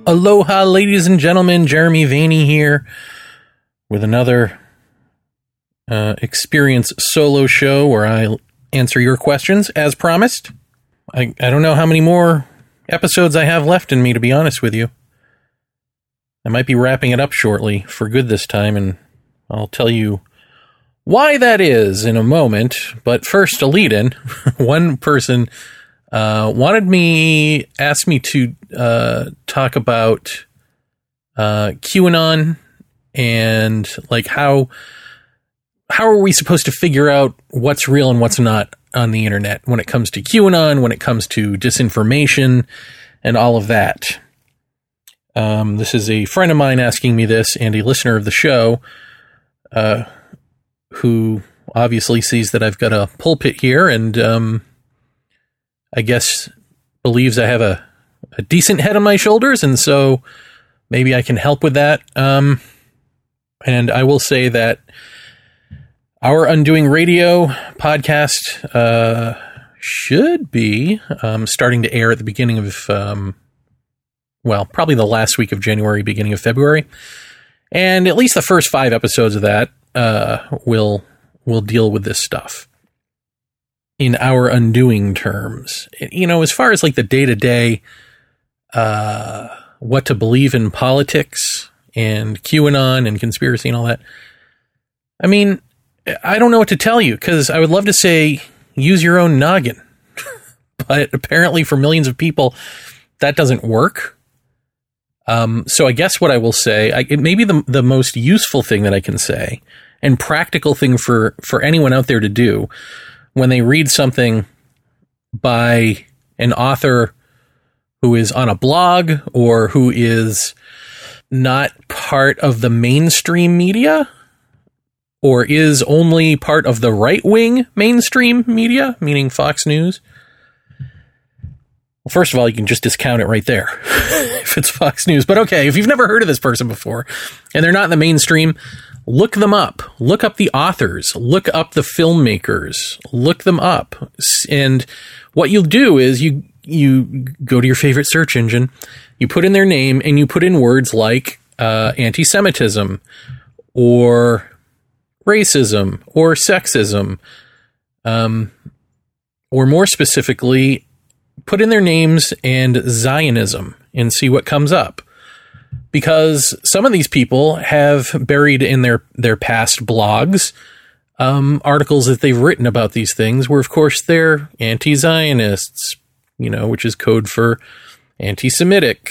Aloha, ladies and gentlemen. Jeremy Vaeni here with another Experience solo show where I answer your questions as promised. I don't know how many more episodes I have left in me, to be honest with you. I might be wrapping it up shortly for good this time, and I'll tell you why that is in a moment. But first, a lead-in. One person asked me to talk about QAnon and like how are we supposed to figure out what's real and what's not on the internet when it comes to QAnon, when it comes to disinformation and all of that. This is a friend of mine asking me this, and a listener of the show who obviously sees that I've got a pulpit here and I guess believes I have a decent head on my shoulders, and so maybe I can help with that. And I will say that our Undoing Radio podcast should be starting to air at the beginning of, probably the last week of January, beginning of February. And at least the first 5 episodes of that will deal with this stuff in our undoing terms. You know, as far as like the day-to-day, what to believe in politics and QAnon and conspiracy and all that, I mean, I don't know what to tell you, because I would love to say use your own noggin. But apparently for millions of people, that doesn't work. So I guess what I will say, it may be the most useful thing that I can say and practical thing for anyone out there to do when they read something by an author who is on a blog or who is not part of the mainstream media, or is only part of the right-wing mainstream media, meaning Fox News. Well, first of all, you can just discount it right there if it's Fox News. But okay, if you've never heard of this person before and they're not in the mainstream, look them up. Look up the authors. Look up the filmmakers. Look them up. And what you'll do is you go to your favorite search engine, you put in their name, and you put in words like anti-Semitism or racism or sexism, or more specifically, put in their names and Zionism and see what comes up. Because some of these people have buried in their past blogs articles that they've written about these things where, of course, they're anti-Zionists, you know, which is code for anti-Semitic,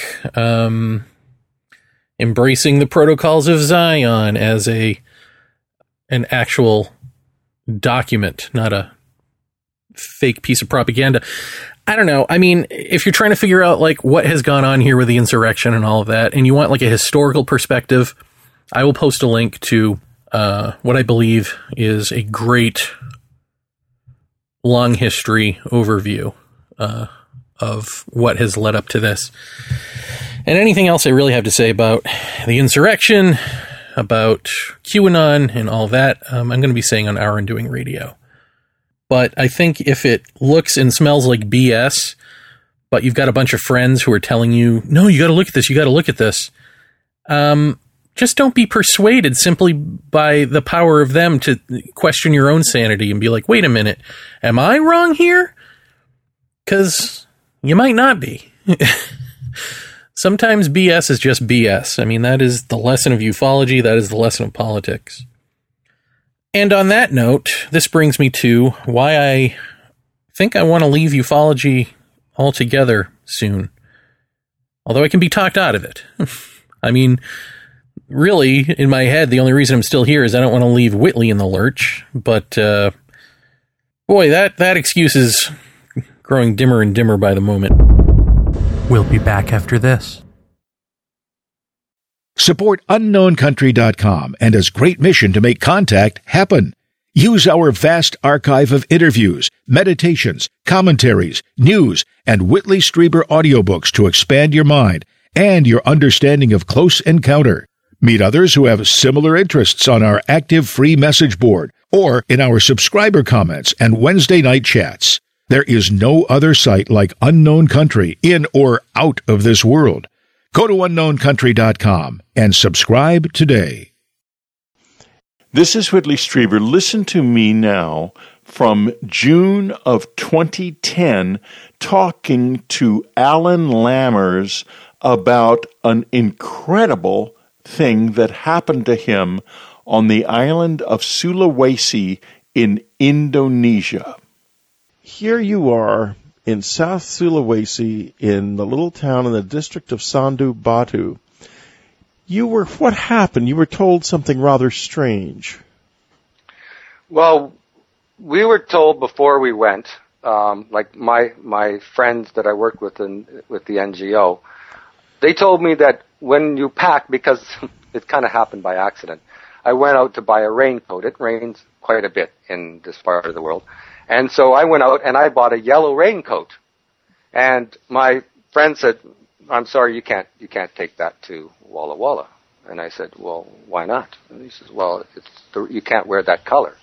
embracing the protocols of Zion as an actual document, not a fake piece of propaganda. I don't know. I mean, if you're trying to figure out like what has gone on here with the insurrection and all of that, and you want like a historical perspective, I will post a link to what I believe is a great long history overview of what has led up to this. And anything else I really have to say about the insurrection, about QAnon and all that, I'm going to be saying on Our Undoing Radio. But I think if it looks and smells like BS, but you've got a bunch of friends who are telling you, no, you got to look at this, you got to look at this, just don't be persuaded simply by the power of them to question your own sanity and be like, wait a minute, am I wrong here? Because you might not be. Sometimes BS is just BS. I mean, that is the lesson of ufology. That is the lesson of politics. And on that note, this brings me to why I think I want to leave ufology altogether soon. Although I can be talked out of it. I mean, really, in my head, the only reason I'm still here is I don't want to leave Whitley in the lurch. But, boy, that excuse is growing dimmer and dimmer by the moment. We'll be back after this. Support UnknownCountry.com and his great mission to make contact happen. Use our vast archive of interviews, meditations, commentaries, news, and Whitley Strieber audiobooks to expand your mind and your understanding of Close Encounter. Meet others who have similar interests on our active free message board or in our subscriber comments and Wednesday night chats. There is no other site like Unknown Country in or out of this world. Go to unknowncountry.com and subscribe today. This is Whitley Strieber. Listen to me now from June of 2010 talking to Alan Lammers about an incredible thing that happened to him on the island of Sulawesi in Indonesia. Here you are in South Sulawesi, in the little town in the district of Sandu Batu. What happened? You were told something rather strange. Well, we were told before we went, like my friends that I worked with with the NGO, they told me that when you pack, because it kind of happened by accident, I went out to buy a raincoat. It rains quite a bit in this part of the world. And so I went out and I bought a yellow raincoat. And my friend said, "I'm sorry, you can't take that to Walla Walla." And I said, "Well, why not?" And he says, "Well, you can't wear that color."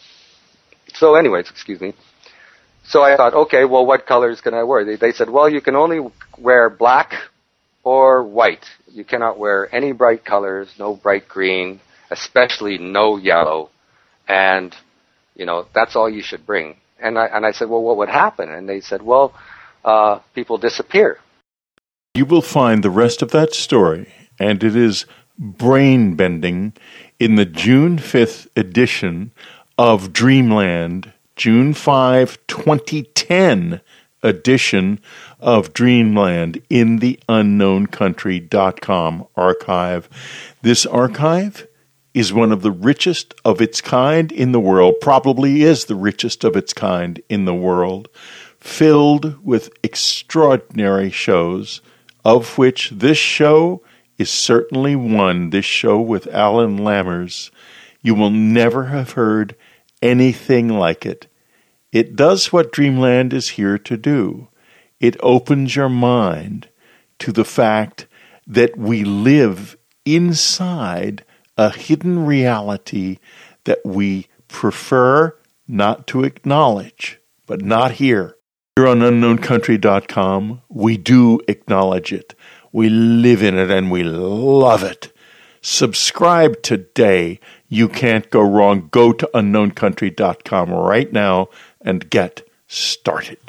So anyways, excuse me. So I thought, okay, well, what colors can I wear? They said, well, you can only wear black or white. You cannot wear any bright colors, no bright green, especially no yellow. And that's all you should bring. And I said, well, what would happen? And they said, well, people disappear. You will find the rest of that story, and it is brain-bending, in the June 5th edition of Dreamland, June 5, 2010 edition of Dreamland in the unknowncountry.com archive. This archive is one of the richest of its kind in the world, probably is the richest of its kind in the world, filled with extraordinary shows, of which this show is certainly one, this show with Alan Lammers. You will never have heard anything like it. It does what Dreamland is here to do. It opens your mind to the fact that we live inside a hidden reality that we prefer not to acknowledge, but not here. Here on unknowncountry.com, we do acknowledge it. We live in it and we love it. Subscribe today. You can't go wrong. Go to unknowncountry.com right now and get started.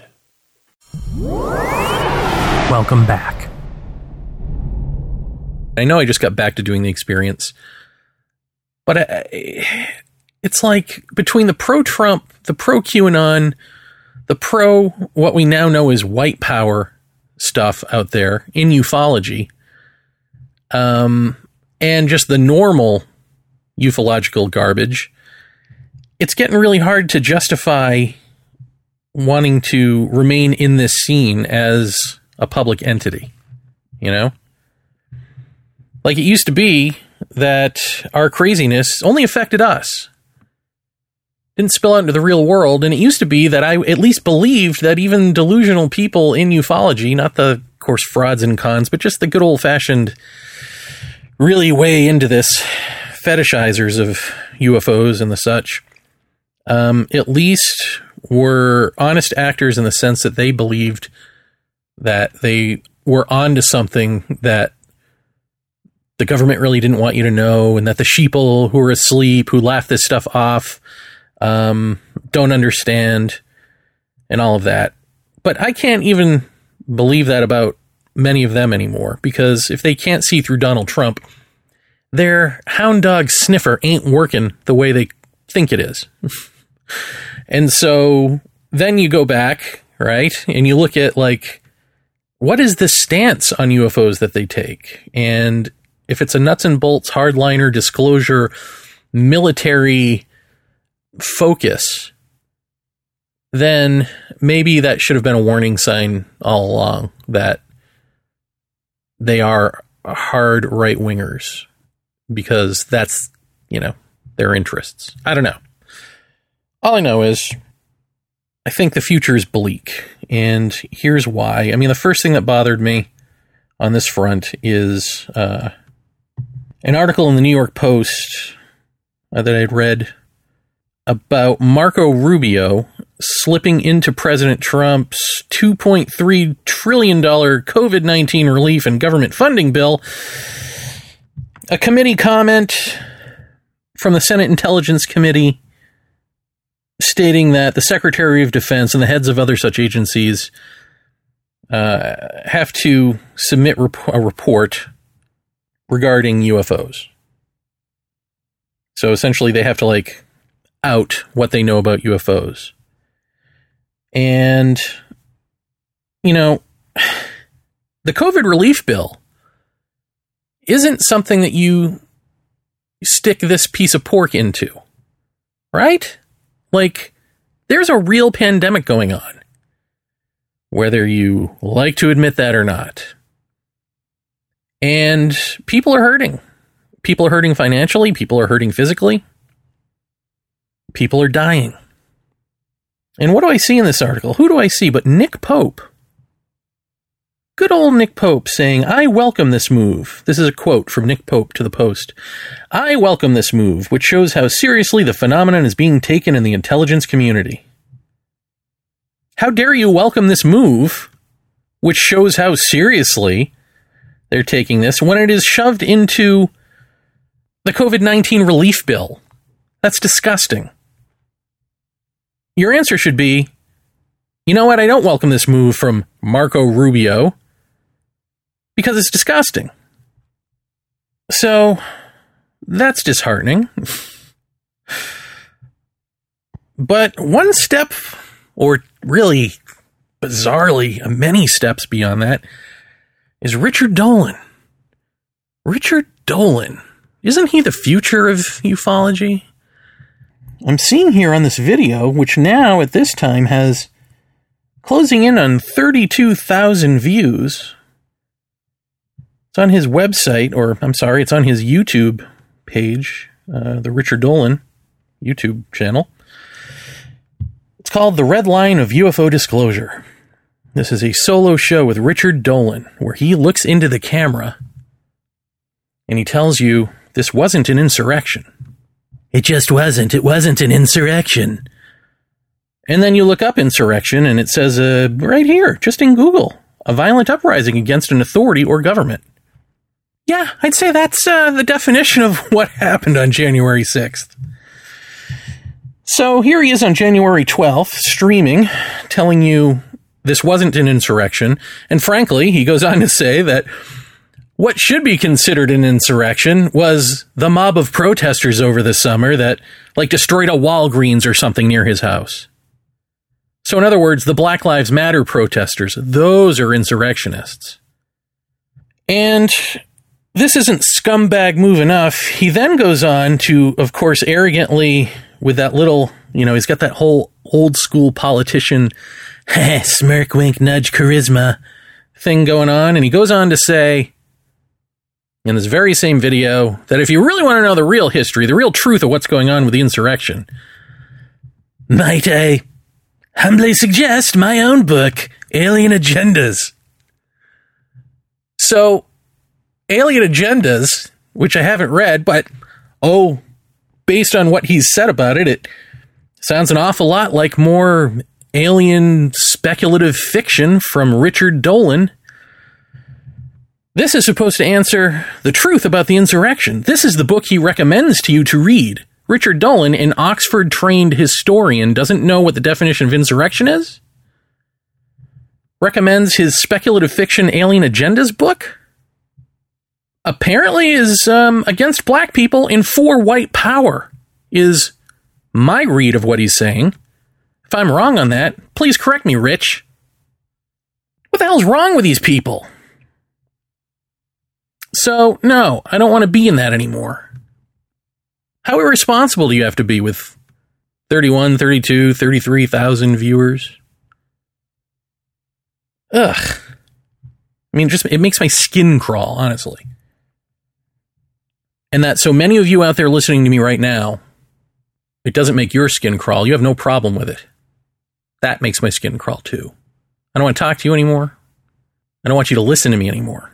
Welcome back. I know I just got back to doing the experience, but it's like between the pro-Trump, the pro-QAnon, the what we now know is white power stuff out there in ufology, and just the normal ufological garbage, it's getting really hard to justify wanting to remain in this scene as a public entity, Like it used to be that our craziness only affected us. Didn't spill out into the real world, and it used to be that I at least believed that even delusional people in ufology, not the, of course, frauds and cons, but just the good old-fashioned, really way into this fetishizers of UFOs and the such, at least were honest actors in the sense that they believed that they were onto something that the government really didn't want you to know, and that the sheeple who are asleep, who laugh this stuff off, don't understand, and all of that. But I can't even believe that about many of them anymore, because if they can't see through Donald Trump, their hound dog sniffer ain't working the way they think it is. And so then you go back, right, and you look at, like, what is the stance on UFOs that they take? And if it's a nuts and bolts, hardliner, disclosure, military focus, then maybe that should have been a warning sign all along that they are hard right-wingers, because that's, their interests. I don't know. All I know is I think the future is bleak, and here's why. I mean, the first thing that bothered me on this front is an article in the New York Post that I'd read about Marco Rubio, slipping into President Trump's $2.3 trillion COVID-19 relief and government funding bill, a committee comment from the Senate Intelligence Committee stating that the Secretary of Defense and the heads of other such agencies have to submit a report regarding UFOs. So essentially they have to out what they know about UFOs. And, the COVID relief bill isn't something that you stick this piece of pork into, right? There's a real pandemic going on, whether you like to admit that or not. And people are hurting. People are hurting financially. People are hurting physically. People are dying. And what do I see in this article? Who do I see but Nick Pope? Good old Nick Pope saying, "I welcome this move." This is a quote from Nick Pope to the Post. "I welcome this move, which shows how seriously the phenomenon is being taken in the intelligence community." How dare you welcome this move, which shows how seriously they're taking this, when it is shoved into the COVID-19 relief bill? That's disgusting. Your answer should be, you know what, I don't welcome this move from Marco Rubio because it's disgusting. So, that's disheartening. But one step, or really, bizarrely, many steps beyond that, is Richard Dolan. Richard Dolan. Isn't he the future of ufology? I'm seeing here on this video, which now at this time has closing in on 32,000 views. It's on his website, or I'm sorry, it's on his YouTube page, the Richard Dolan YouTube channel. It's called The Red Line of UFO Disclosure. This is a solo show with Richard Dolan, where he looks into the camera and he tells you this wasn't an insurrection. It just wasn't. It wasn't an insurrection. And then you look up insurrection and it says right here, just in Google, a violent uprising against an authority or government. Yeah, I'd say that's the definition of what happened on January 6th. So here he is on January 12th, streaming, telling you this wasn't an insurrection. And frankly, he goes on to say that what should be considered an insurrection was the mob of protesters over the summer that, destroyed a Walgreens or something near his house. So in other words, the Black Lives Matter protesters, those are insurrectionists. And this isn't scumbag move enough. He then goes on to, of course, arrogantly, with that little, he's got that whole old school politician, smirk, wink, nudge, charisma thing going on. And he goes on to say, in this very same video, that if you really want to know the real history, the real truth of what's going on with the insurrection, might I humbly suggest my own book, Alien Agendas. So, Alien Agendas, which I haven't read, but, based on what he's said about it, it sounds an awful lot like more alien speculative fiction from Richard Dolan. This is supposed to answer the truth about the insurrection. This is the book he recommends to you to read. Richard Dolan, an Oxford-trained historian, doesn't know what the definition of insurrection is? Recommends his speculative fiction Alien Agendas book? Apparently is against black people and for white power, is my read of what he's saying. If I'm wrong on that, please correct me, Rich. What the hell's wrong with these people? So, no, I don't want to be in that anymore. How irresponsible do you have to be with 31, 32, 33,000 viewers? Ugh. I mean, it makes my skin crawl, honestly. And that so many of you out there listening to me right now, it doesn't make your skin crawl. You have no problem with it. That makes my skin crawl too. I don't want to talk to you anymore. I don't want you to listen to me anymore.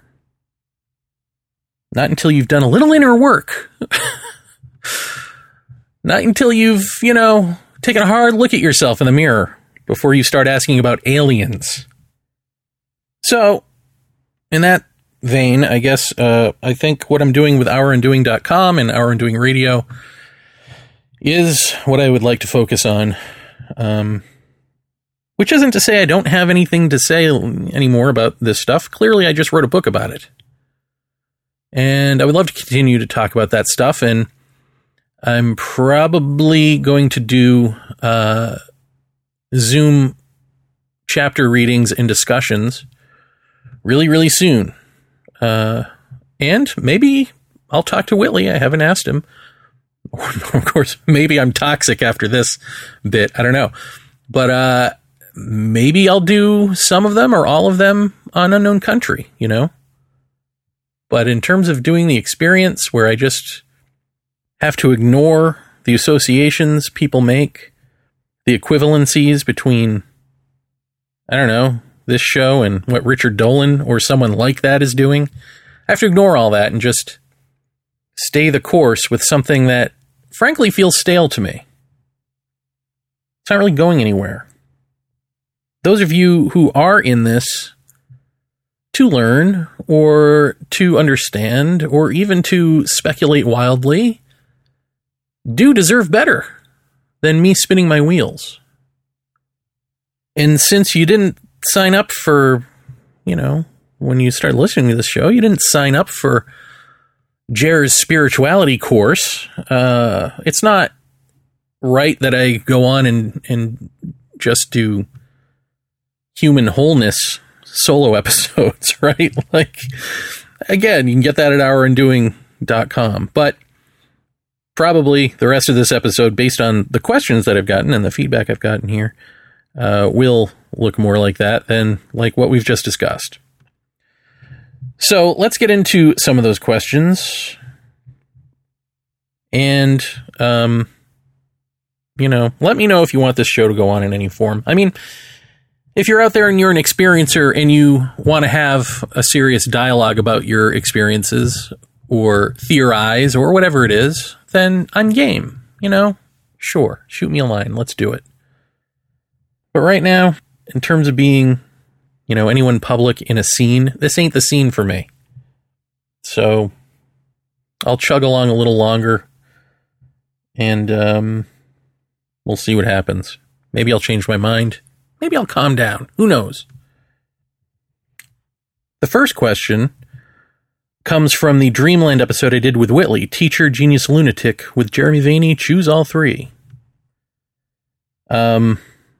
Not until you've done a little inner work. Not until you've, taking a hard look at yourself in the mirror before you start asking about aliens. So, in that vein, I guess I think what I'm doing with HourUndoing.com and Our Undoing Radio is what I would like to focus on. Which isn't to say I don't have anything to say anymore about this stuff. Clearly, I just wrote a book about it. And I would love to continue to talk about that stuff. And I'm probably going to do Zoom chapter readings and discussions really, really soon. And maybe I'll talk to Whitley. I haven't asked him. Of course, maybe I'm toxic after this bit. I don't know. But maybe I'll do some of them or all of them on Unknown Country, you know? But in terms of doing the experience where I just have to ignore the associations people make, the equivalencies between, I don't know, this show and what Richard Dolan or someone like that is doing, I have to ignore all that and just stay the course with something that frankly feels stale to me. It's not really going anywhere. Those of you who are in this to learn or to understand or even to speculate wildly do deserve better than me spinning my wheels. And since you didn't sign up for, you know, when you start listening to this show, you didn't sign up for Jer's spirituality course, it's not right that I go on and just do human wholeness solo episodes, right? Like, again, you can get that at HourUndoing.com. But probably the rest of this episode, based on the questions that I've gotten and the feedback I've gotten here, will look more like that than like what we've just discussed. So let's get into some of those questions. And, you know, let me know if you want this show to go on in any form. I mean, if you're out there and you're an experiencer and you want to have a serious dialogue about your experiences or theorize or whatever it is, then I'm game, you know? Sure, shoot me a line. Let's do it. But right now, in terms of being, you know, anyone public in a scene, this ain't the scene for me. So I'll chug along a little longer and we'll see what happens. Maybe I'll change my mind. Maybe I'll calm down. Who knows? The first question comes from the Dreamland episode I did with Whitley, Teacher, Genius, Lunatic, with Jeremy Vaeni, Choose All Three. And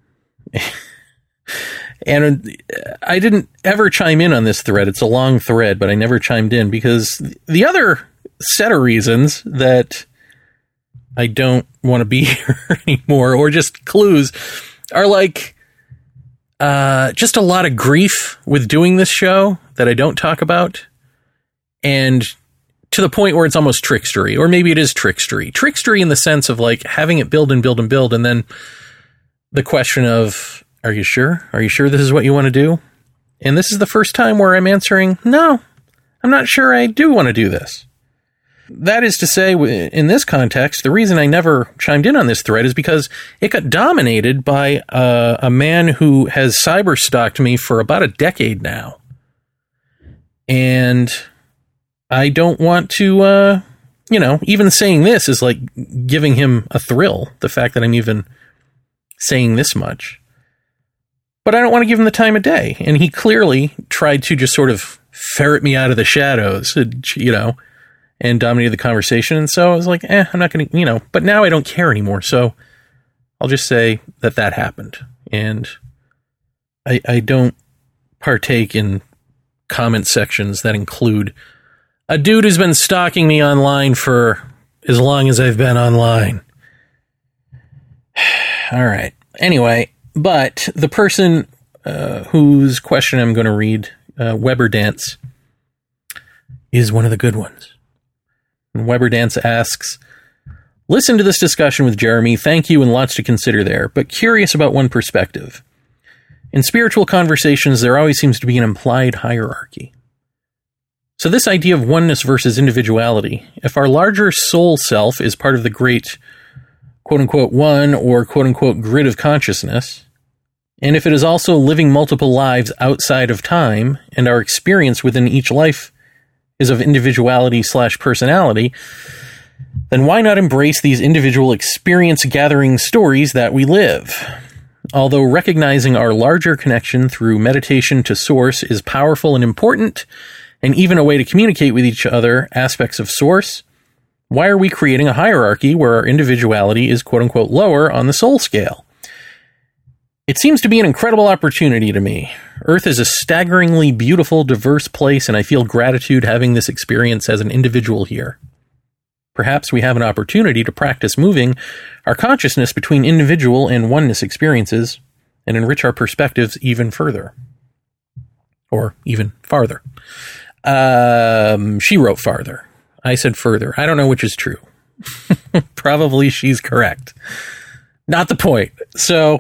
I didn't ever chime in on this thread. It's a long thread, but I never chimed in because the other set of reasons that I don't want to be here anymore, or just clues, are like just a lot of grief with doing this show that I don't talk about, and to the point where it's almost trickstery, or maybe it is trickstery. Trickstery in the sense of like having it build and build and build, and then the question of, are you sure? Are you sure this is what you want to do? And this is the first time where I'm answering, no, I'm not sure I do want to do this. That is to say, in this context, the reason I never chimed in on this thread is because it got dominated by a man who has cyberstalked me for about a decade now. And I don't want to, you know, even saying this is like giving him a thrill, the fact that I'm even saying this much. But I don't want to give him the time of day. And he clearly tried to just sort of ferret me out of the shadows, you know, and dominated the conversation. And so I was like, I'm not going to, you know, but now I don't care anymore. So I'll just say that that happened. And I don't partake in comment sections that include a dude who's been stalking me online for as long as I've been online. All right. Anyway, but the person whose question I'm going to read, Weber Dance, is one of the good ones. And Weber Dance asks, listen to this discussion with Jeremy. Thank you, and lots to consider there, but curious about one perspective. In spiritual conversations, there always seems to be an implied hierarchy. So this idea of oneness versus individuality, if our larger soul self is part of the great quote-unquote one or quote-unquote grid of consciousness, and if it is also living multiple lives outside of time, and our experience within each life is of individuality/personality, then why not embrace these individual experience-gathering stories that we live? Although recognizing our larger connection through meditation to Source is powerful and important, and even a way to communicate with each other aspects of Source, why are we creating a hierarchy where our individuality is quote-unquote lower on the soul scale? It seems to be an incredible opportunity to me. Earth is a staggeringly beautiful, diverse place, and I feel gratitude having this experience as an individual here. Perhaps we have an opportunity to practice moving our consciousness between individual and oneness experiences and enrich our perspectives even further. Or even farther. She wrote farther. I said further. I don't know which is true. Probably she's correct. Not the point. So,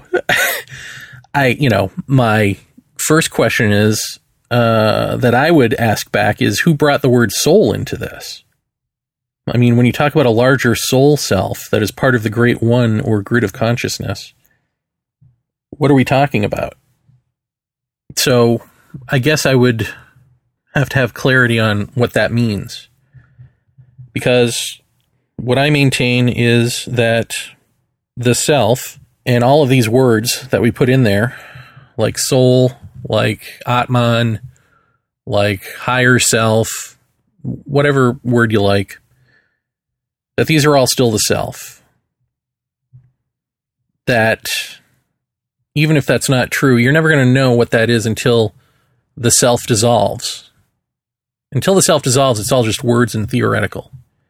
my first question is, that I would ask back is, who brought the word soul into this? I mean, when you talk about a larger soul self that is part of the great one or grid of consciousness, what are we talking about? So, I guess I would have to have clarity on what that means. Because what I maintain is that the self and all of these words that we put in there, like soul, like Atman, like higher self, whatever word you like, that these are all still the self. That even if that's not true, you're never going to know what that is until the self dissolves. Until the self dissolves, it's all just words and theoretical.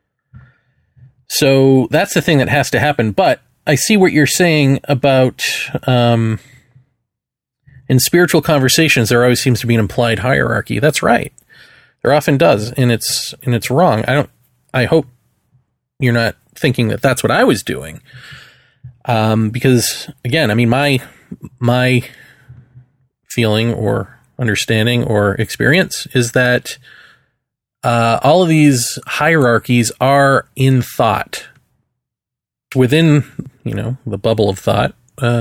So that's the thing that has to happen. But I see what you're saying about, in spiritual conversations, there always seems to be an implied hierarchy. That's right. There often does, and it's wrong. I hope you're not thinking that that's what I was doing. Because again, I mean, my feeling or understanding or experience is that all of these hierarchies are in thought. Within, the bubble of thought,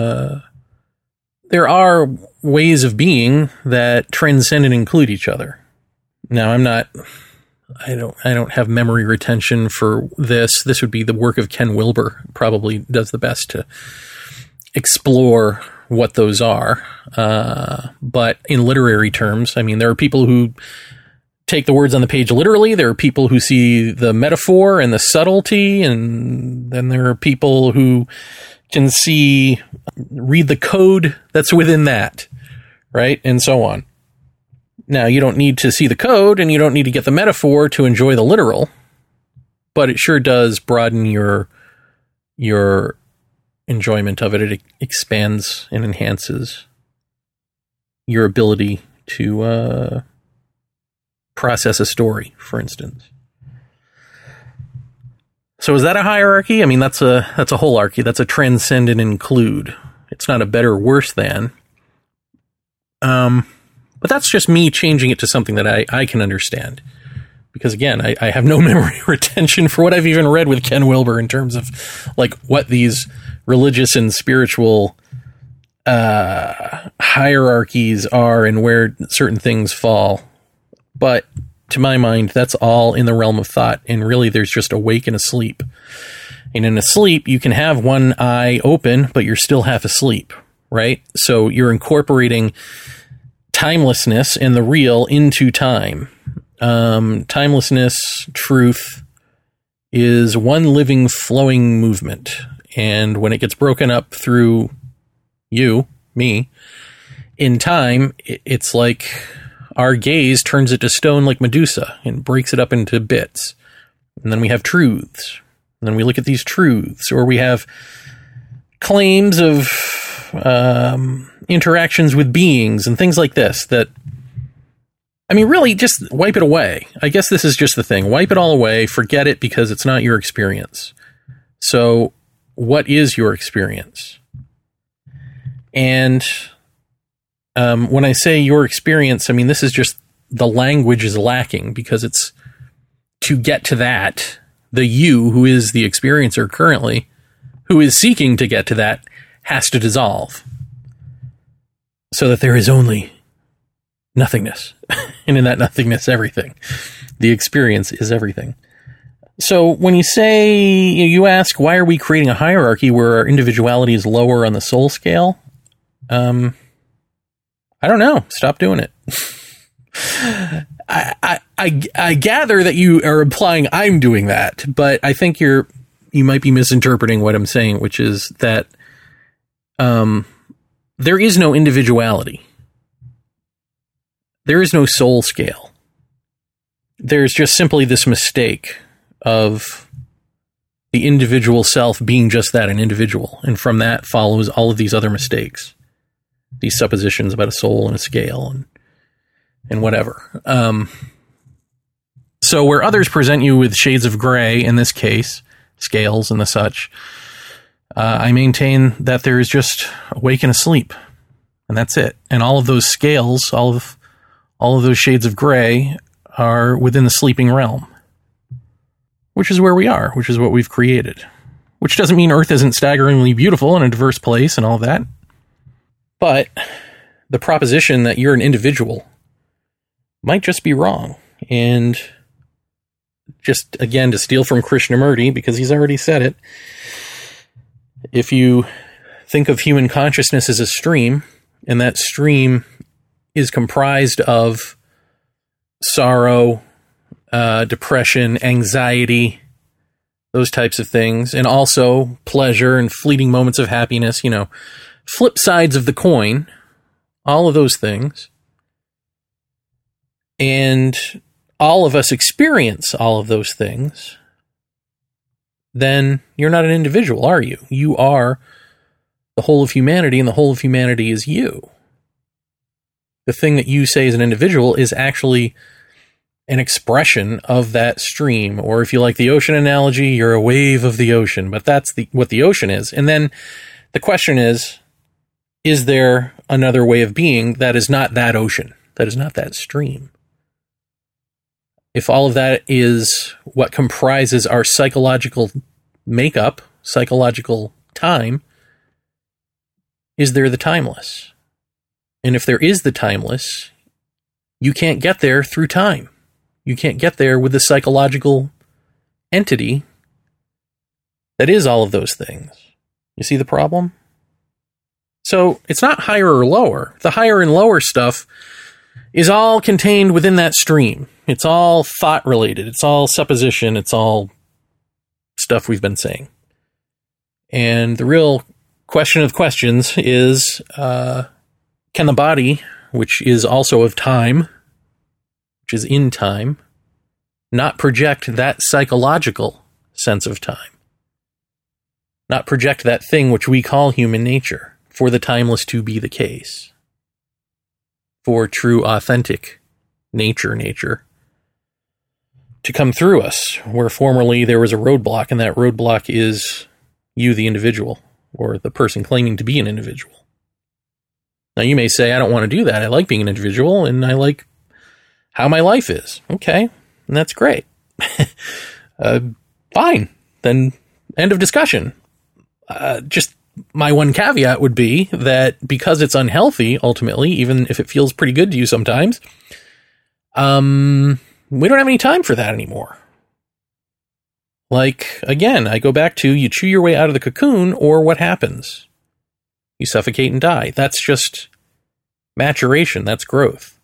there are ways of being that transcend and include each other. Now, I don't have memory retention for this. This would be the work of Ken Wilber, probably does the best to explore what those are. But in literary terms, I mean, there are people who take the words on the page literally. There are people who see the metaphor and the subtlety, and then there are people who can read the code that's within that, right? And so on. Now, you don't need to see the code, and you don't need to get the metaphor to enjoy the literal, but it sure does broaden your enjoyment of it. It expands and enhances your ability to process a story, for instance. So is that a hierarchy? I mean, that's a holarchy. That's a transcend and include. It's not a better or worse than. But that's just me changing it to something that I can understand. Because again, I have no memory retention for what I've even read with Ken Wilber in terms of like what these religious and spiritual hierarchies are and where certain things fall. But to my mind, that's all in the realm of thought. And really, there's just awake and asleep. And in asleep, you can have one eye open, but you're still half asleep, right? So you're incorporating timelessness and the real into time. Timelessness, truth, is one living, flowing movement. And when it gets broken up through you, me, in time, it's like our gaze turns it to stone like Medusa and breaks it up into bits. And then we have truths. And then we look at these truths, or we have claims of interactions with beings and things like this that, I mean, really just wipe it away. I guess this is just the thing. Wipe it all away. Forget it because it's not your experience. So what is your experience? And when I say your experience, I mean, this is just the language is lacking because it's to get to that, the you who is the experiencer currently who is seeking to get to that has to dissolve so that there is only nothingness. And in that nothingness, everything. The experience is everything. So when you ask, why are we creating a hierarchy where our individuality is lower on the soul scale? I don't know. Stop doing it. I gather that you are implying I'm doing that, but I think you might be misinterpreting what I'm saying, which is that there is no individuality. There is no soul scale. There's just simply this mistake of the individual self being just that, an individual. And from that follows all of these other mistakes, these suppositions about a soul and a scale and whatever. So where others present you with shades of gray, in this case, scales and the such, I maintain that there is just awake and asleep, and that's it. And all of those scales, all of those shades of gray are within the sleeping realm, which is where we are, which is what we've created. Which doesn't mean Earth isn't staggeringly beautiful and a diverse place and all that. But the proposition that you're an individual might just be wrong. And just, again, to steal from Krishnamurti, because he's already said it, if you think of human consciousness as a stream, and that stream is comprised of sorrow, depression, anxiety, those types of things, and also pleasure and fleeting moments of happiness, flip sides of the coin, all of those things. And all of us experience all of those things, then you're not an individual, are you? You are the whole of humanity, and the whole of humanity is you. The thing that you say as an individual is actually an expression of that stream, or if you like the ocean analogy, you're a wave of the ocean, but that's what the ocean is. And then the question is there another way of being that is not that ocean, that is not that stream? If all of that is what comprises our psychological makeup, psychological time, is there the timeless? And if there is the timeless, you can't get there through time. You can't get there with the psychological entity that is all of those things. You see the problem? So it's not higher or lower. The higher and lower stuff is all contained within that stream. It's all thought related. It's all supposition. It's all stuff we've been saying. And the real question of questions is, can the body, which is also of time, which is in time, not project that psychological sense of time? Not project that thing which we call human nature, for the timeless to be the case. For true, authentic nature to come through us, where formerly there was a roadblock, and that roadblock is you, the individual, or the person claiming to be an individual. Now, you may say, I don't want to do that. I like being an individual, and I like how my life is. Okay, and that's great. Fine. Then, end of discussion. Just my one caveat would be that because it's unhealthy, ultimately, even if it feels pretty good to you sometimes, we don't have any time for that anymore. Like, again, I go back to you chew your way out of the cocoon, or what happens? You suffocate and die. That's just maturation. That's growth.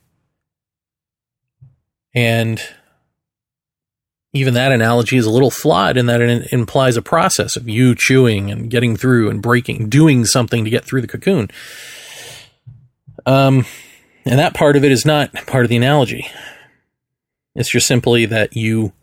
And even that analogy is a little flawed in that it implies a process of you chewing and getting through and breaking, doing something to get through the cocoon. And that part of it is not part of the analogy. It's just simply that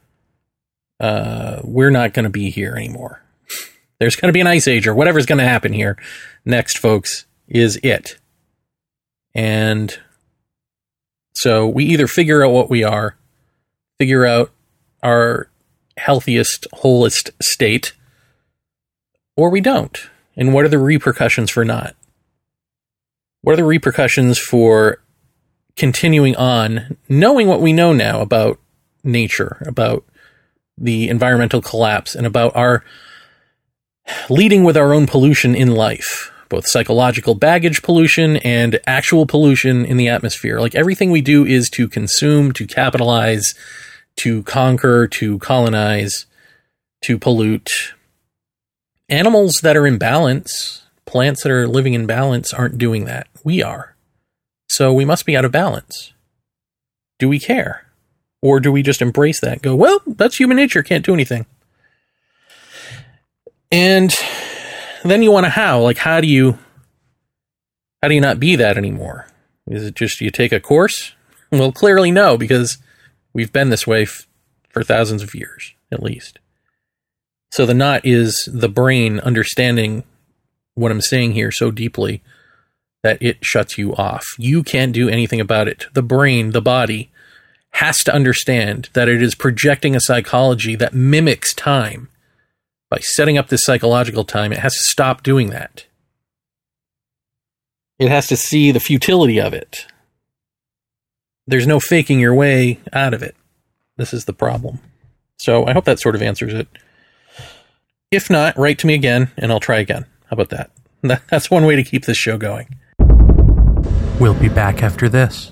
we're not going to be here anymore. There's going to be an ice age, or whatever's going to happen here next, folks, is it. And so we either figure out what we are, figure out our healthiest, wholest state, or we don't. And what are the repercussions for not? What are the repercussions for continuing on, knowing what we know now about nature, about the environmental collapse, and about our leading with our own pollution in life, both psychological baggage pollution and actual pollution in the atmosphere. Like, everything we do is to consume, to capitalize, to conquer, to colonize, to pollute. Animals that are in balance, plants that are living in balance, aren't doing that. We are. So we must be out of balance. Do we care? Or do we just embrace that and go, well, that's human nature, can't do anything? And then you want to how? Like, how do you not be that anymore? Is it just you take a course? Well, clearly no, because we've been this way for thousands of years, at least. So the knot is the brain understanding what I'm saying here so deeply that it shuts you off. You can't do anything about it. The brain, the body, has to understand that it is projecting a psychology that mimics time. By setting up this psychological time, it has to stop doing that. It has to see the futility of it. There's no faking your way out of it. This is the problem. So I hope that sort of answers it. If not, write to me again, and I'll try again. How about that? That's one way to keep this show going. We'll be back after this.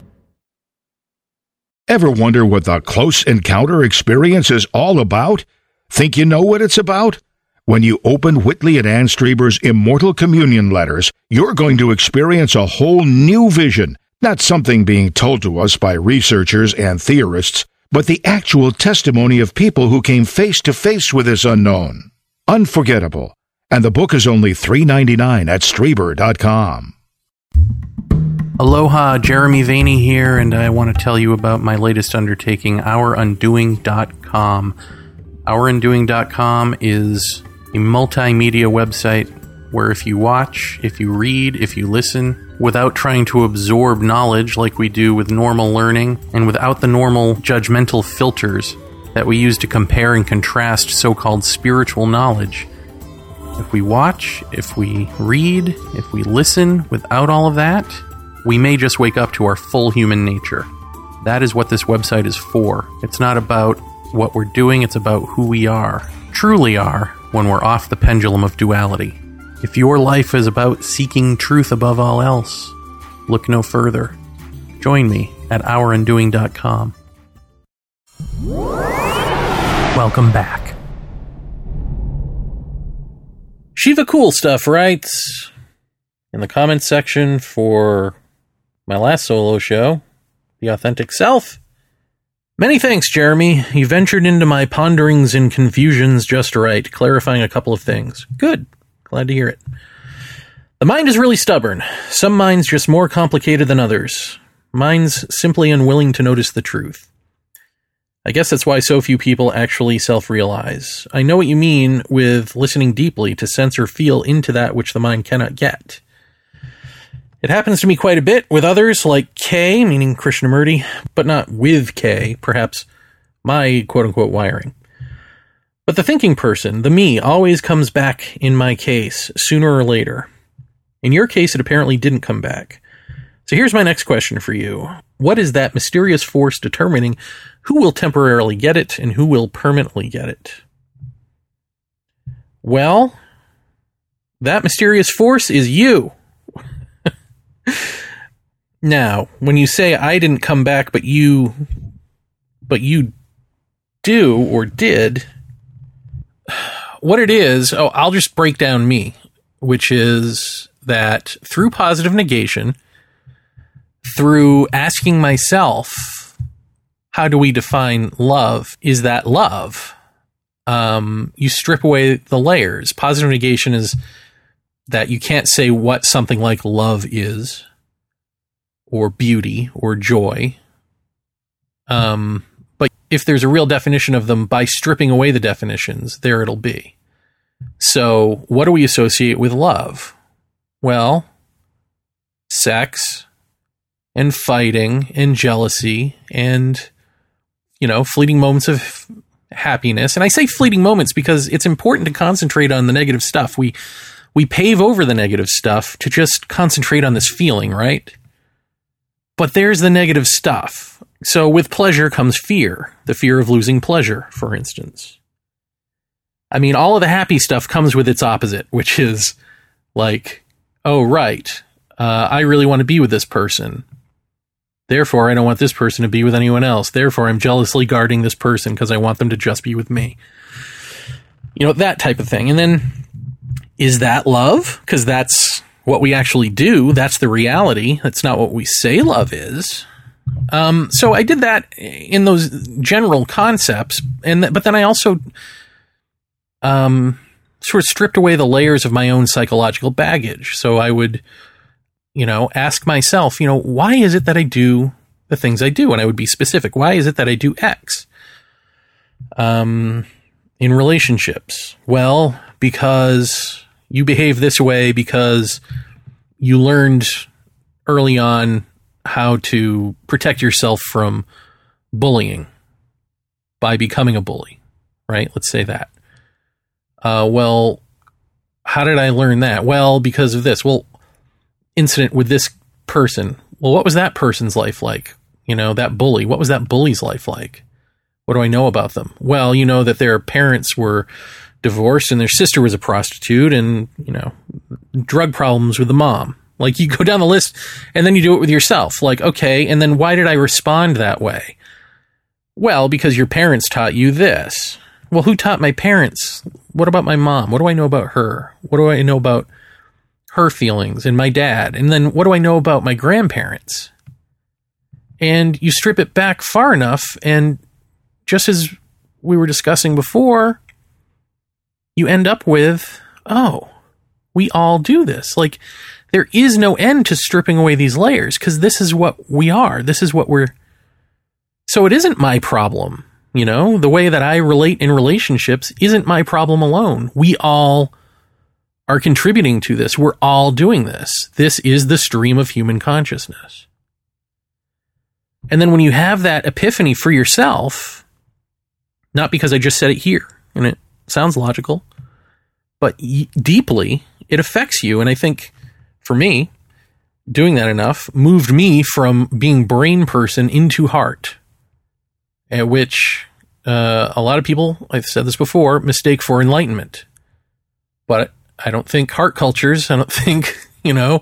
Ever wonder what the Close Encounter experience is all about? Think you know what it's about? When you open Whitley and Ann Strieber's Immortal Communion letters, you're going to experience a whole new vision, not something being told to us by researchers and theorists, but the actual testimony of people who came face to face with this unknown. Unforgettable. And the book is only $3.99 at Strieber.com. Aloha, Jeremy Vaeni here, and I want to tell you about my latest undertaking, OurUndoing.com. OurUndoing.com is a multimedia website where if you watch, if you read, if you listen, without trying to absorb knowledge like we do with normal learning, and without the normal judgmental filters that we use to compare and contrast so-called spiritual knowledge, if we watch, if we read, if we listen without all of that, we may just wake up to our full human nature. That is what this website is for. It's not about what we're doing, it's about who we are, truly are, when we're off the pendulum of duality. If your life is about seeking truth above all else, look no further. Join me at OurUndoing.com. Welcome back. Shiva Cool Stuff writes in the comments section for my last solo show, The Authentic Self. Many thanks, Jeremy. You ventured into my ponderings and confusions just right, clarifying a couple of things. Good. Glad to hear it. The mind is really stubborn. Some minds just more complicated than others. Mine's simply unwilling to notice the truth. I guess that's why so few people actually self-realize. I know what you mean with listening deeply to sense or feel into that which the mind cannot get. It happens to me quite a bit with others like K, meaning Krishnamurti, but not with K, perhaps my quote-unquote wiring. But the thinking person, the me, always comes back in my case, sooner or later. In your case, it apparently didn't come back. So here's my next question for you. What is that mysterious force determining who will temporarily get it and who will permanently get it? Well, that mysterious force is you. Now, when you say I didn't come back, but you do or did, what it is, I'll just break down me, which is that through positive negation, through asking myself, how do we define love? Is that love? You strip away the layers. Positive negation is that you can't say what something like love is, or beauty, or joy. But if there's a real definition of them, by stripping away the definitions, there it'll be. So what do we associate with love? Well, sex, and fighting, and jealousy, and, fleeting moments of happiness. And I say fleeting moments because it's important to concentrate on the negative stuff. We pave over the negative stuff to just concentrate on this feeling, right? But there's the negative stuff. So with pleasure comes fear, the fear of losing pleasure, for instance. I mean, all of the happy stuff comes with its opposite, which is like, oh, right, I really want to be with this person. Therefore, I don't want this person to be with anyone else. Therefore, I'm jealously guarding this person because I want them to just be with me. You know, that type of thing. And then, is that love? Because that's what we actually do. That's the reality. That's not what we say love is. So I did that in those general concepts. But then I also sort of stripped away the layers of my own psychological baggage. So I would, you know, ask myself, you know, why is it that I do the things I do? And I would be specific. Why is it that I do X? In relationships. Well, because you behave this way because you learned early on how to protect yourself from bullying by becoming a bully, right? Let's say that. Well, how did I learn that? Well, because of this. Well, incident with this person. Well, what was that person's life like? You know, that bully. What was that bully's life like? What do I know about them? Well, you know that their parents were divorced and their sister was a prostitute and, you know, drug problems with the mom. Like, you go down the list and then you do it with yourself. Like, okay, and then why did I respond that way? Well, because your parents taught you this. Well, who taught my parents? What about my mom? What do I know about her? What do I know about her feelings and my dad? And then what do I know about my grandparents? And you strip it back far enough, and just as we were discussing before, you end up with, oh, we all do this. Like, there is no end to stripping away these layers, because this is what we are. This is what we're... So it isn't my problem, you know? The way that I relate in relationships isn't my problem alone. We all are contributing to this. We're all doing this. This is the stream of human consciousness. And then when you have that epiphany for yourself, not because I just said it here, and it sounds logical, but deeply, it affects you. And I think, for me, doing that enough moved me from being brain person into heart, at which a lot of people, I've said this before, mistake for enlightenment. But I don't think heart cultures, I don't think, you know,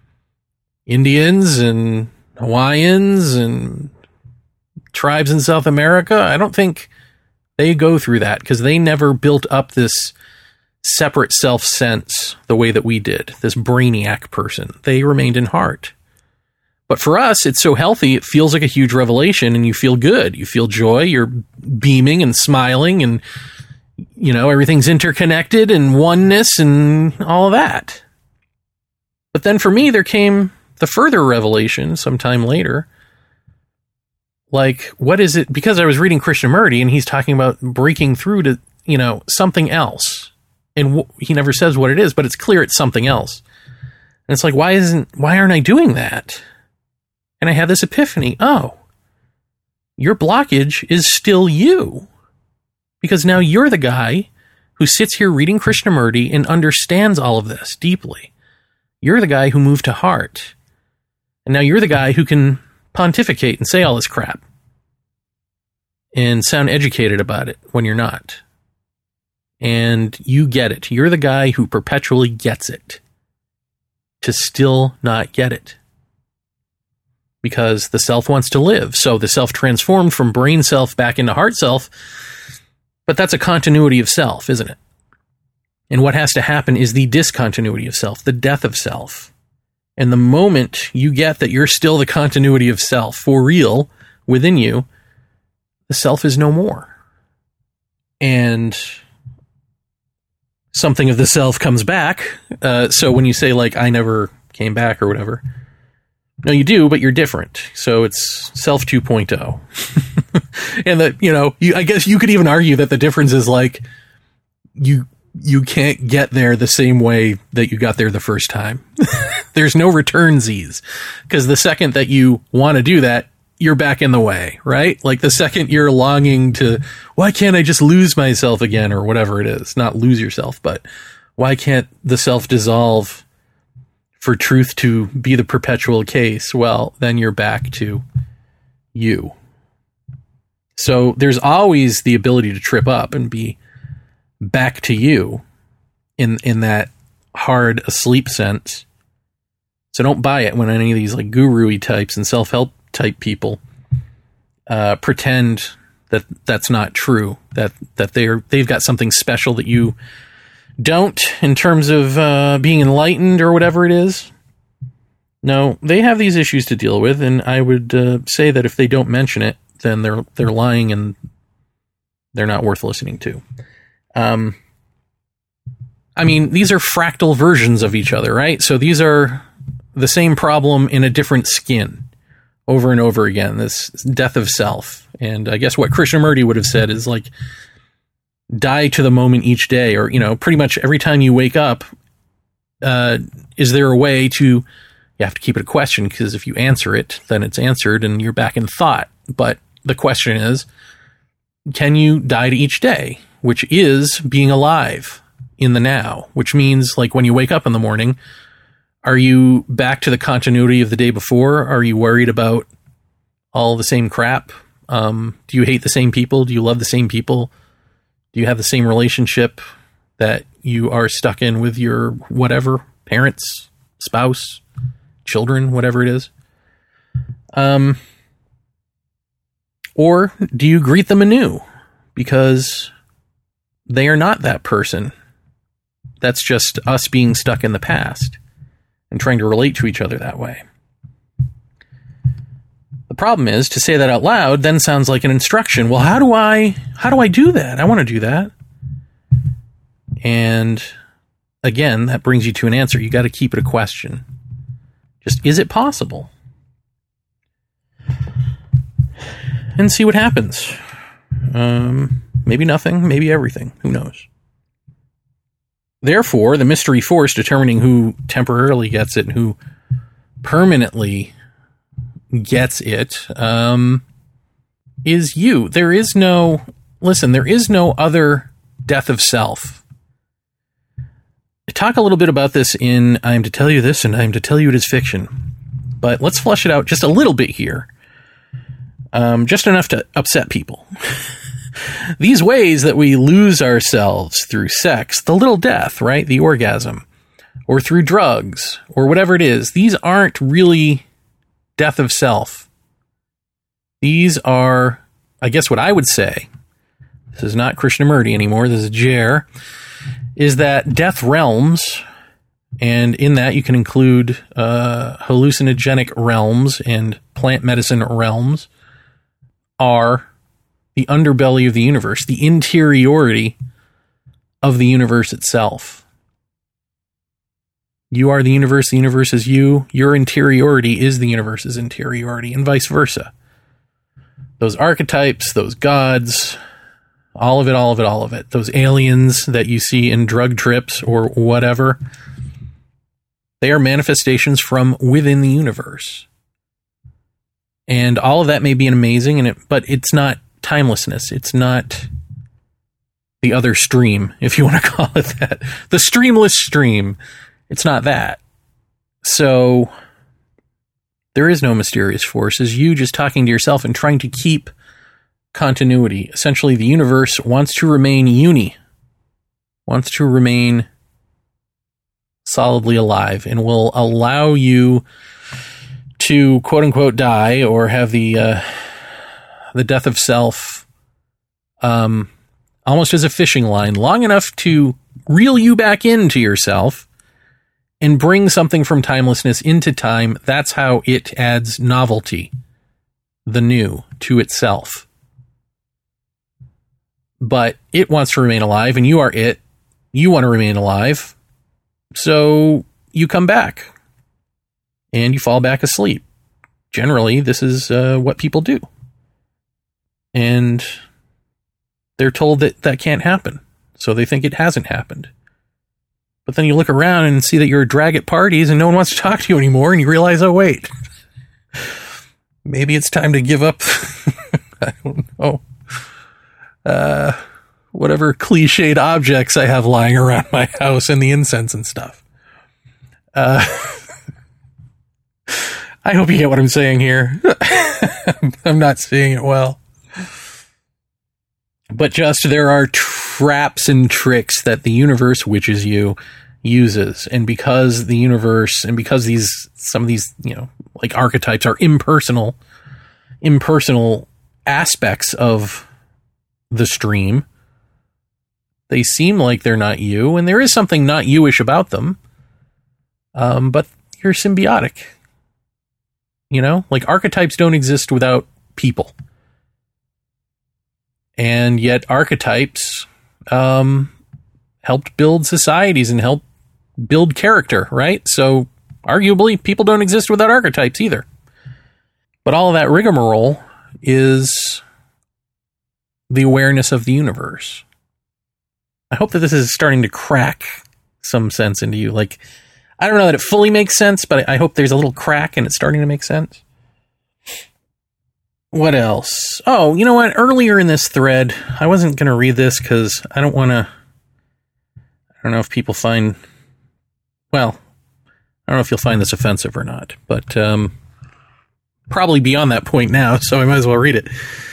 Indians and Hawaiians and tribes in South America, I don't think they go through that, because they never built up this separate self-sense the way that we did, this brainiac person. They remained in heart. But for us, it's so healthy, it feels like a huge revelation, and you feel good. You feel joy, you're beaming and smiling, and, you know, everything's interconnected and oneness and all of that. But then for me, there came the further revelation sometime later. Like, what is it? Because I was reading Krishnamurti, and he's talking about breaking through to, you know, something else. And he never says what it is, but it's clear it's something else. And it's like, why aren't I doing that? And I had this epiphany. Oh, your blockage is still you. Because now you're the guy who sits here reading Krishnamurti and understands all of this deeply. You're the guy who moved to heart. And now you're the guy who can pontificate and say all this crap and sound educated about it when you're not. And you get it. You're the guy who perpetually gets it to still not get it. Because the self wants to live. So the self transformed from brain self back into heart self. But that's a continuity of self, isn't it? And what has to happen is the discontinuity of self, the death of self. And the moment you get that you're still the continuity of self for real within you, the self is no more. And something of the self comes back. So when you say, like, I never came back or whatever, no, you do, but you're different. So it's self 2.0. And that, you know, I guess you could even argue that the difference is like you can't get there the same way that you got there the first time. There's no returnsies, because the second that you want to do that, you're back in the way, right? Like the second you're longing to, why can't I just lose myself again, or whatever it is? Not lose yourself, but why can't the self dissolve for truth to be the perpetual case? Well, then you're back to you. So there's always the ability to trip up and be back to you in that hard asleep sense. So don't buy it when any of these like guru-y types and self-help type people pretend that that's not true, that they've got something special that you don't in terms of being enlightened or whatever it is. No, they have these issues to deal with, and I would say that if they don't mention it, then they're lying and they're not worth listening to. I mean, these are fractal versions of each other, right? So these are the same problem in a different skin over and over again, this death of self. And I guess what Krishnamurti would have said is like, die to the moment each day, or, you know, pretty much every time you wake up, is there a way to, you have to keep it a question, because if you answer it, then it's answered and you're back in thought. But the question is, can you die to each day, which is being alive in the now, which means like when you wake up in the morning, are you back to the continuity of the day before? Are you worried about all the same crap? Do you hate the same people? Do you love the same people? Do you have the same relationship that you are stuck in with your whatever, parents, spouse, children, whatever it is? Or do you greet them anew because they are not that person? That's just us being stuck in the past and trying to relate to each other that way. The problem is, to say that out loud then sounds like an instruction. Well, how do I do that? I want to do that. And again, that brings you to an answer. You got to keep it a question. Just, is it possible? And see what happens. Maybe nothing, maybe everything. Who knows? Therefore, the mystery force determining who temporarily gets it and who permanently gets it is you. There is no other death of self. I talk a little bit about this in I Am to Tell You This and I Am to Tell You It Is Fiction. But let's flesh it out just a little bit here. Just enough to upset people. These ways that we lose ourselves through sex, the little death, right? The orgasm, or through drugs, or whatever it is, these aren't really death of self. These are, I guess what I would say, this is not Krishnamurti anymore, this is Jer, is that death realms, and in that you can include hallucinogenic realms and plant medicine realms, are the underbelly of the universe, the interiority of the universe itself. You are the universe is you, your interiority is the universe's interiority, and vice versa. Those archetypes, those gods, all of it, those aliens that you see in drug trips or whatever, they are manifestations from within the universe. And all of that may be amazing, but it's not timelessness. It's not the other stream, if you want to call it that. The streamless stream. It's not that. So there is no mysterious force. It's you just talking to yourself and trying to keep continuity. Essentially, the universe wants to remain wants to remain solidly alive, and will allow you to quote unquote die or have the death of self almost as a fishing line, long enough to reel you back into yourself and bring something from timelessness into time. That's how it adds novelty, the new, to itself. But it wants to remain alive, and you are it. You want to remain alive. So you come back and you fall back asleep. Generally, this is what people do. And they're told that that can't happen. So they think it hasn't happened. But then you look around and see that you're a drag at parties and no one wants to talk to you anymore. And you realize, oh, wait, maybe it's time to give up. I don't know. Whatever cliched objects I have lying around my house and the incense and stuff. I hope you get what I'm saying here. I'm not saying it well. but just there are traps and tricks that the universe, which is you, uses. And because the universe, and because some of these, like archetypes are impersonal aspects of the stream, they seem like they're not you, and there is something not you-ish about them. But you're symbiotic. Like archetypes don't exist without people. And yet archetypes helped build societies and help build character, right? So arguably, people don't exist without archetypes either. But all of that rigmarole is the awareness of the universe. I hope that this is starting to crack some sense into you. Like, I don't know that it fully makes sense, but I hope there's a little crack and it's starting to make sense. What else? Oh, you know what? Earlier in this thread, I wasn't going to read this because I don't know if people find, well, I don't know if you'll find this offensive or not, but probably beyond that point now, so I might as well read it.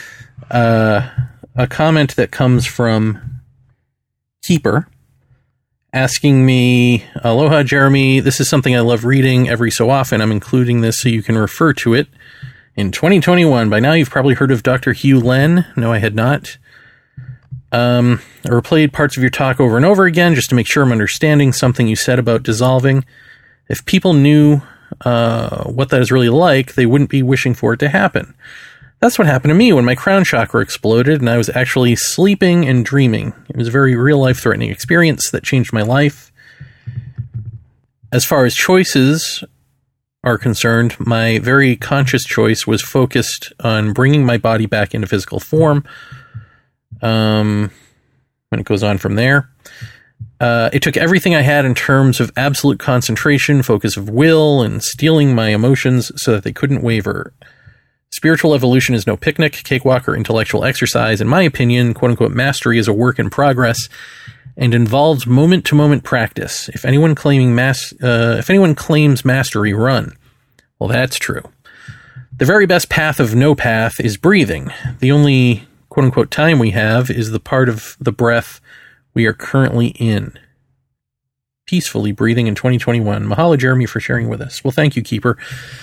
A comment that comes from Keeper, asking me, "Aloha, Jeremy. This is something I love reading every so often. I'm including this so you can refer to it. In 2021, by now you've probably heard of Dr. Hugh Len. No, I had not. I replayed parts of your talk over and over again just to make sure I'm understanding something you said about dissolving. If people knew what that is really like, they wouldn't be wishing for it to happen. That's what happened to me when my crown chakra exploded and I was actually sleeping and dreaming. It was a very real life threatening experience that changed my life. As far as choices are concerned, my very conscious choice was focused on bringing my body back into physical form. When it goes on from there, it took everything I had in terms of absolute concentration, focus of will, and stealing my emotions so that they couldn't waver. Spiritual evolution is no picnic, cakewalk, or intellectual exercise. In my opinion, quote-unquote mastery is a work in progress and involves moment-to-moment practice. If anyone claims mastery, run. Well, that's true. The very best path of no path is breathing. The only quote-unquote time we have is the part of the breath we are currently in. Peacefully breathing in 2021. Mahalo, Jeremy, for sharing with us. Well, thank you, Keeper.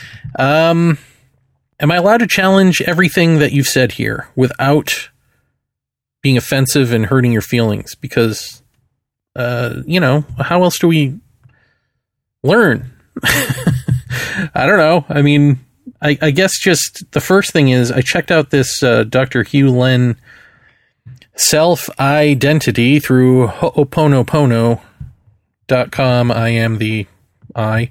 Am I allowed to challenge everything that you've said here without being offensive and hurting your feelings? Because, how else do we learn? I don't know. I mean, I guess just the first thing is I checked out this Dr. Hugh Len self-identity through ho'oponopono.com. I am the I.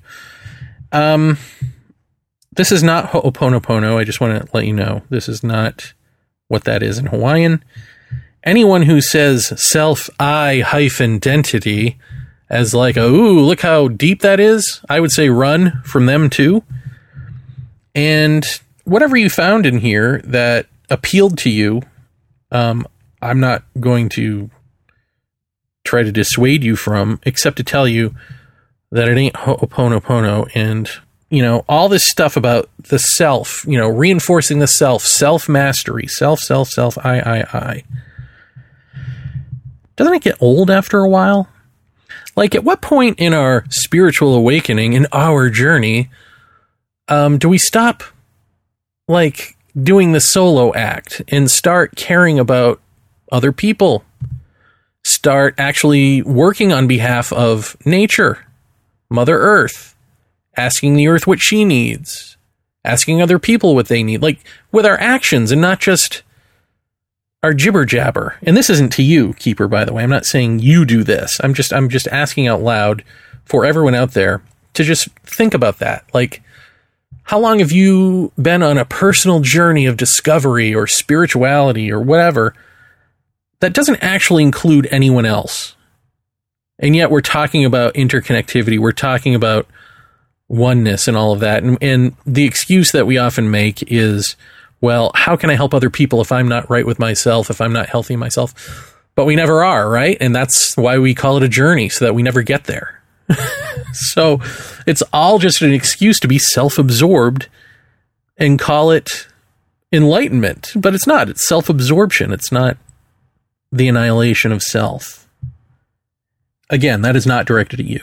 This is not ho'oponopono. I just want to let you know. This is not what that is in Hawaiian. Anyone who says self-I-identity as like, ooh, look how deep that is, I would say run from them too. And whatever you found in here that appealed to you, I'm not going to try to dissuade you from, except to tell you that it ain't ho'oponopono. And all this stuff about the self, reinforcing the self-mastery, self, I. Doesn't it get old after a while? Like, at what point in our spiritual awakening, in our journey, do we stop, doing the solo act and start caring about other people? Start actually working on behalf of nature, Mother Earth. Asking the earth what she needs, asking other people what they need, with our actions and not just our jibber jabber. And this isn't to you, Keeper, by the way. I'm not saying you do this. I'm just asking out loud for everyone out there to just think about that. How long have you been on a personal journey of discovery or spirituality or whatever that doesn't actually include anyone else? And yet we're talking about interconnectivity. We're talking about oneness and all of that. And the excuse that we often make is, well, how can I help other people if I'm not right with myself, if I'm not healthy myself? But we never are, right? And that's why we call it a journey, so that we never get there. So it's all just an excuse to be self-absorbed and call it enlightenment. But it's not. It's self-absorption. It's not the annihilation of self. Again, that is not directed at you.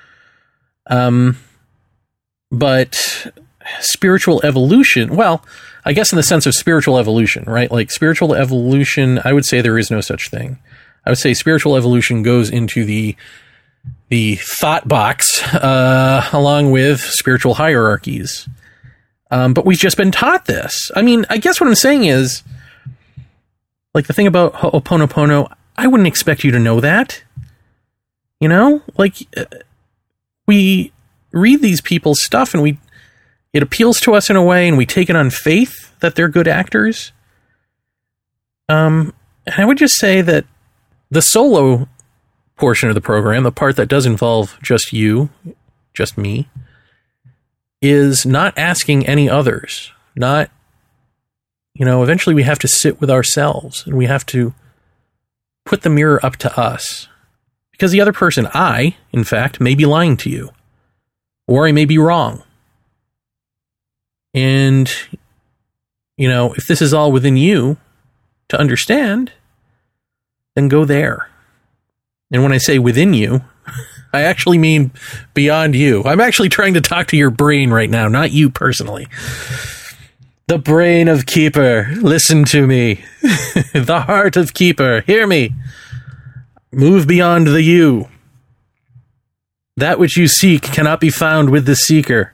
But spiritual evolution, well, I guess in the sense of spiritual evolution, right? Like spiritual evolution, I would say there is no such thing. I would say spiritual evolution goes into the thought box, along with spiritual hierarchies. But we've just been taught this. I mean, I guess what I'm saying is, like the thing about Ho'oponopono, I wouldn't expect you to know that. You know, like we read these people's stuff and it appeals to us in a way, and we take it on faith that they're good actors. And I would just say that the solo portion of the program, the part that does involve just you, just me, is not asking any others. Not, eventually we have to sit with ourselves and we have to put the mirror up to us. Because the other person, I, in fact, may be lying to you. Or I may be wrong. And, if this is all within you to understand, then go there. And when I say within you, I actually mean beyond you. I'm actually trying to talk to your brain right now, not you personally. The brain of Keeper, listen to me. The heart of Keeper, hear me. Move beyond the you. That which you seek cannot be found with the seeker.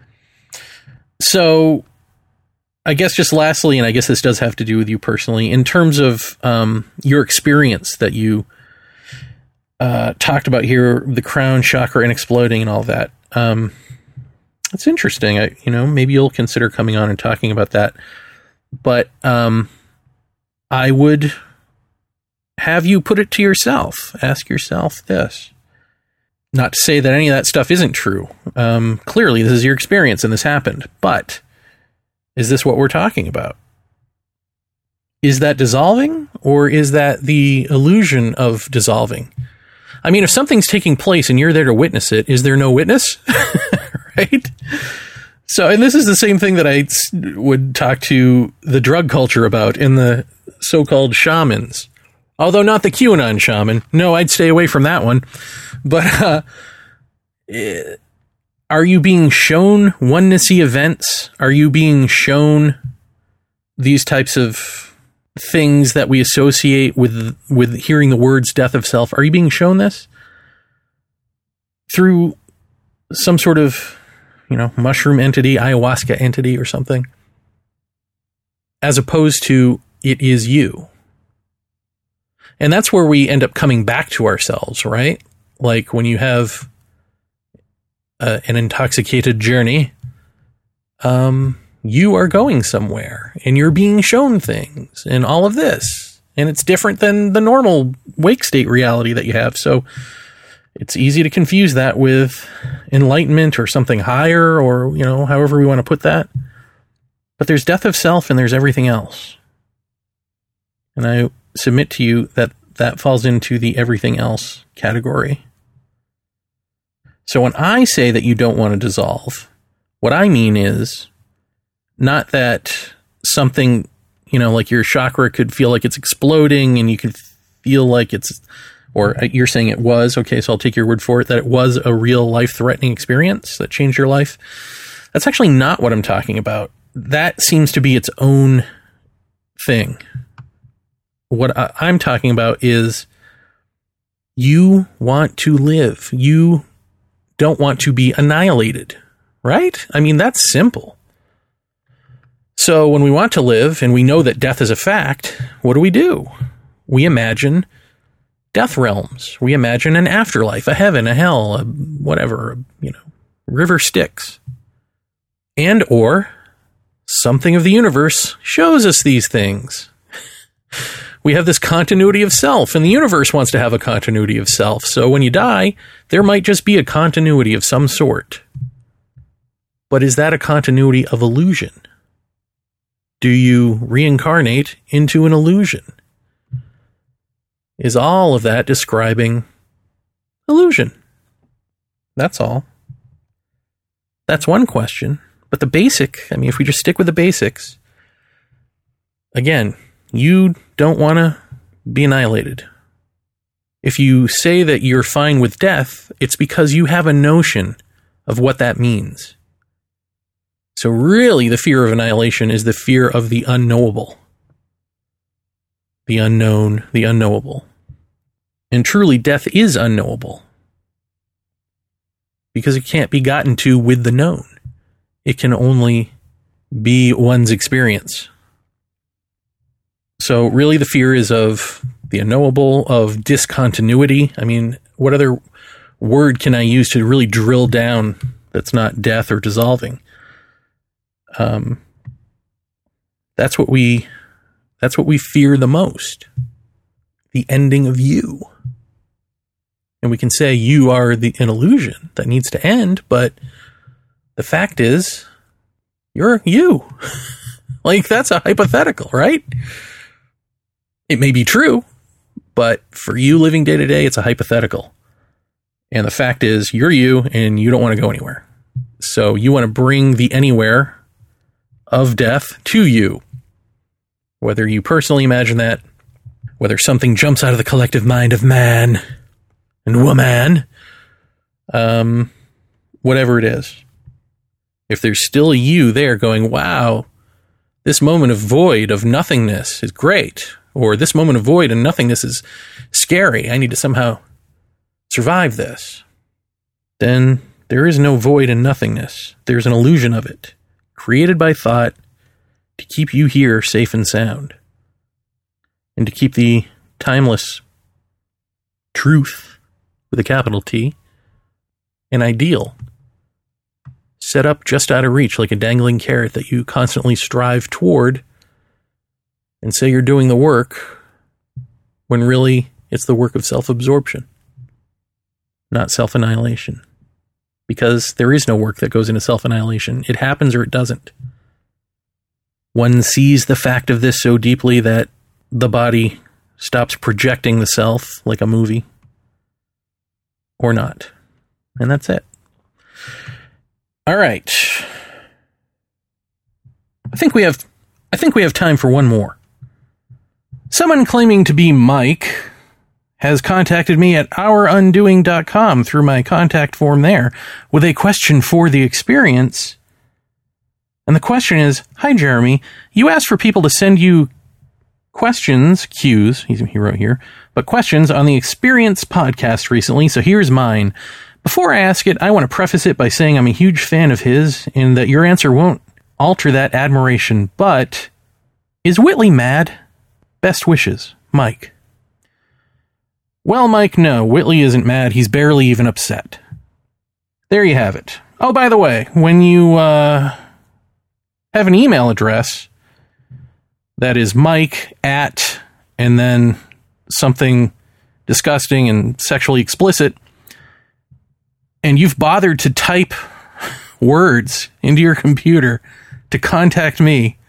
So, I guess just lastly, and I guess this does have to do with you personally, in terms of your experience that you talked about here, the crown chakra and exploding and all that. It's interesting. Maybe you'll consider coming on and talking about that. But I would have you put it to yourself. Ask yourself this. Not to say that any of that stuff isn't true. Clearly, this is your experience and this happened. But is this what we're talking about? Is that dissolving, or is that the illusion of dissolving? I mean, if something's taking place and you're there to witness it, is there no witness? Right? So, and this is the same thing that I would talk to the drug culture about in the so-called shamans. Although not the QAnon shaman. No, I'd stay away from that one. But are you being shown oneness-y events? Are you being shown these types of things that we associate with hearing the words death of self? Are you being shown this through some sort of, mushroom entity, ayahuasca entity or something? As opposed to it is you. And that's where we end up coming back to ourselves, right? Like when you have an intoxicated journey, you are going somewhere and you're being shown things and all of this. And it's different than the normal wake state reality that you have. So it's easy to confuse that with enlightenment or something higher, or, however we want to put that. But there's death of self and there's everything else. And I submit to you that falls into the everything else category. So when I say that you don't want to dissolve, what I mean is not that something, like your chakra could feel like it's exploding and you could feel like it's, or you're saying it was, okay, so I'll take your word for it, that it was a real life-threatening experience that changed your life. That's actually not what I'm talking about. That seems to be its own thing. What I'm talking about is you want to live. You don't want to be annihilated, right? I mean, that's simple. So when we want to live and we know that death is a fact, what do? We imagine death realms. We imagine an afterlife, a heaven, a hell, a whatever, river Styx. And or something of the universe shows us these things. We have this continuity of self, and the universe wants to have a continuity of self. So when you die, there might just be a continuity of some sort. But is that a continuity of illusion? Do you reincarnate into an illusion? Is all of that describing illusion? That's all. That's one question. But the basic, if we just stick with the basics, again, you don't want to be annihilated. If you say that you're fine with death, it's because you have a notion of what that means. So really, the fear of annihilation is the fear of the unknowable. The unknown, the unknowable. And truly, death is unknowable. Because it can't be gotten to with the known. It can only be one's experience. So really, the fear is of the unknowable, of discontinuity. I mean, what other word can I use to really drill down that's not death or dissolving? That's what we fear the most. The ending of you. And we can say you are an illusion that needs to end, but the fact is, you're you. Like, that's a hypothetical, right? It may be true, but for you living day to day, it's a hypothetical. And the fact is, you're you, and you don't want to go anywhere. So you want to bring the anywhere of death to you. Whether you personally imagine that, whether something jumps out of the collective mind of man and woman, whatever it is. If there's still you there going, wow, this moment of void, of nothingness is great, or this moment of void and nothingness is scary, I need to somehow survive this, then there is no void and nothingness. There's an illusion of it, created by thought to keep you here safe and sound, and to keep the timeless truth, with a capital T, an ideal, set up just out of reach like a dangling carrot that you constantly strive toward and say you're doing the work when really it's the work of self-absorption, not self-annihilation. Because there is no work that goes into self-annihilation. It happens or it doesn't. One sees the fact of this so deeply that the body stops projecting the self like a movie. Or not. And that's it. All right. I think we have time for one more. Someone claiming to be Mike has contacted me at ourundoing.com through my contact form there with a question for the experience. And the question is, hi, Jeremy. You asked for people to send you questions, cues, he wrote here, but questions on the Experience podcast recently, so here's mine. Before I ask it, I want to preface it by saying I'm a huge fan of his and that your answer won't alter that admiration, but is Whitley mad? Best wishes, Mike. Well, Mike, no, Whitley isn't mad. He's barely even upset. There you have it. Oh, by the way, when you have an email address that is Mike at, and then something disgusting and sexually explicit, and you've bothered to type words into your computer to contact me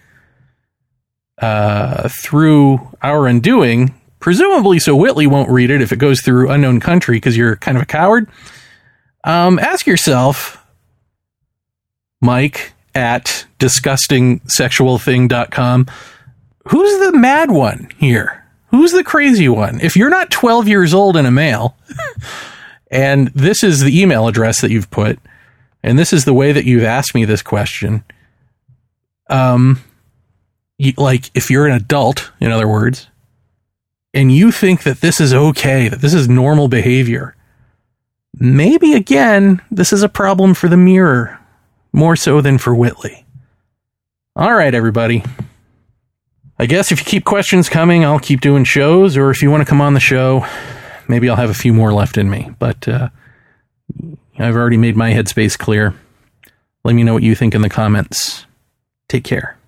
through Our Undoing, presumably so Whitley won't read it if it goes through unknown country because you're kind of a coward, ask yourself, Mike at disgusting-sexual-thing.com, who's the mad one here? Who's the crazy one? If you're not 12 years old and a male, and this is the email address that you've put, and this is the way that you've asked me this question, if you're an adult, in other words, and you think that this is okay, that this is normal behavior, maybe, again, this is a problem for the mirror, more so than for Whitley. All right, everybody. I guess if you keep questions coming, I'll keep doing shows, or if you want to come on the show, maybe I'll have a few more left in me. But I've already made my headspace clear. Let me know what you think in the comments. Take care.